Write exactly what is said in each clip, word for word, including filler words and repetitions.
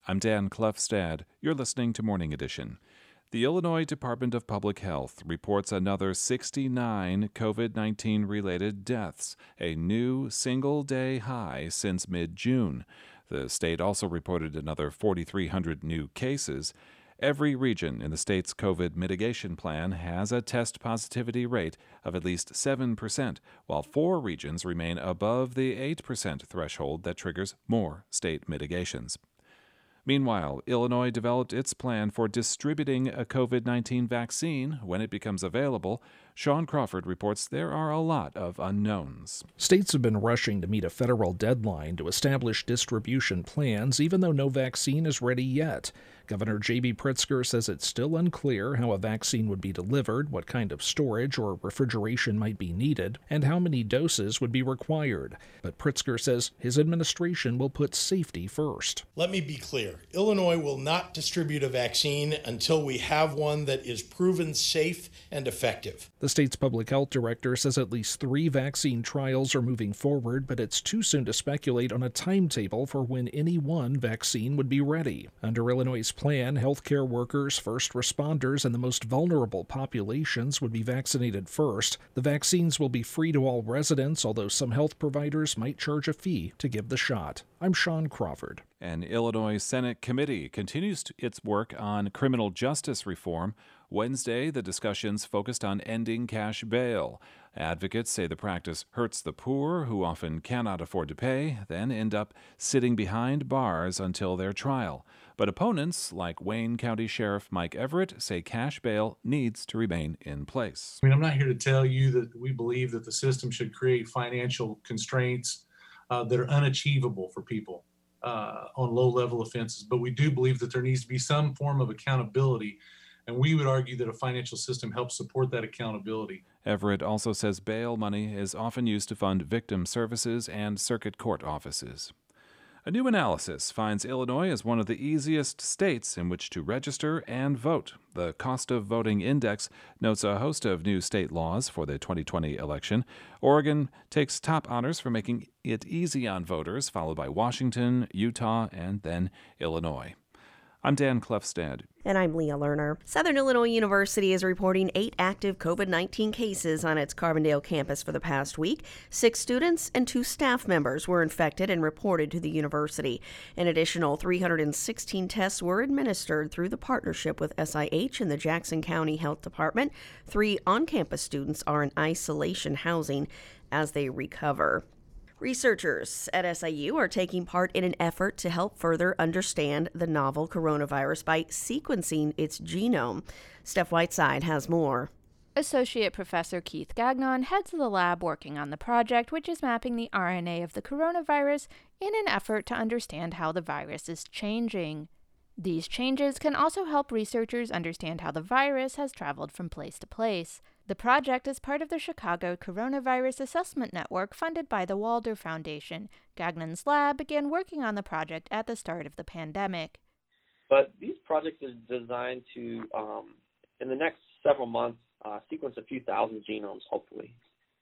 I'm Dan Klefstad. You're listening to Morning Edition. The Illinois Department of Public Health reports another sixty-nine COVID nineteen related deaths, a new single-day high since mid-June. The state also reported another forty-three hundred new cases. Every region in the state's COVID mitigation plan has a test positivity rate of at least seven percent, while four regions remain above the eight percent threshold that triggers more state mitigations. Meanwhile, Illinois developed its plan for distributing a COVID nineteen vaccine when it becomes available. Sean Crawford reports there are a lot of unknowns. States have been rushing to meet a federal deadline to establish distribution plans, even though no vaccine is ready yet. Governor J B Pritzker says it's still unclear how a vaccine would be delivered, what kind of storage or refrigeration might be needed, and how many doses would be required. But Pritzker says his administration will put safety first. Let me be clear. Illinois will not distribute a vaccine until we have one that is proven safe and effective. The state's public health director says at least three vaccine trials are moving forward, but it's too soon to speculate on a timetable for when any one vaccine would be ready. Under Illinois' plan, healthcare workers, first responders, and the most vulnerable populations would be vaccinated first. The vaccines will be free to all residents, although some health providers might charge a fee to give the shot. I'm Sean Crawford. An Illinois Senate committee continues its work on criminal justice reform. Wednesday, the discussions focused on ending cash bail. Advocates say the practice hurts the poor, who often cannot afford to pay, then end up sitting behind bars until their trial. But opponents, like Wayne County Sheriff Mike Everett, say cash bail needs to remain in place. I mean, I'm not here to tell you that we believe that the system should create financial constraints uh, that are unachievable for people uh, on low-level offenses, but we do believe that there needs to be some form of accountability. And we would argue that a financial system helps support that accountability. Everett also says bail money is often used to fund victim services and circuit court offices. A new analysis finds Illinois as one of the easiest states in which to register and vote. The Cost of Voting Index notes a host of new state laws for the twenty twenty election. Oregon takes top honors for making it easy on voters, followed by Washington, Utah, and then Illinois. I'm Dan Klefstad. And I'm Leah Lerner. Southern Illinois University is reporting eight active COVID nineteen cases on its Carbondale campus for the past week. Six students and two staff members were infected and reported to the university. An additional three hundred sixteen tests were administered through the partnership with S I H and the Jackson County Health Department. Three on-campus students are in isolation housing as they recover. Researchers at S I U are taking part in an effort to help further understand the novel coronavirus by sequencing its genome. Steph Whiteside has more. Associate Professor Keith Gagnon heads the lab working on the project, which is mapping the R N A of the coronavirus in an effort to understand how the virus is changing. These changes can also help researchers understand how the virus has traveled from place to place. The project is part of the Chicago Coronavirus Assessment Network funded by the Walder Foundation. Gagnon's lab began working on the project at the start of the pandemic. But these projects are designed to, um, in the next several months, uh, sequence a few thousand genomes, hopefully.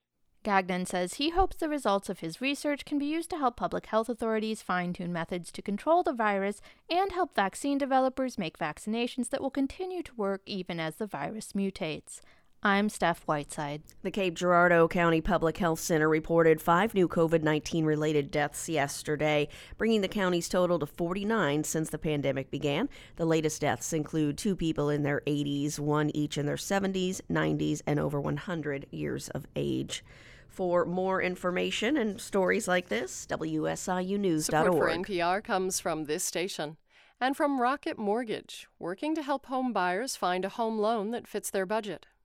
Gagnon says he hopes the results of his research can be used to help public health authorities fine-tune methods to control the virus and help vaccine developers make vaccinations that will continue to work even as the virus mutates. I'm Steph Whiteside. The Cape Girardeau County Public Health Center reported five new COVID nineteen related deaths yesterday, bringing the county's total to forty-nine since the pandemic began. The latest deaths include two people in their eighties, one each in their seventies, nineties, and over one hundred years of age. For more information and stories like this, W S I U news dot org. Support for N P R comes from this station and from Rocket Mortgage, working to help home buyers find a home loan that fits their budget.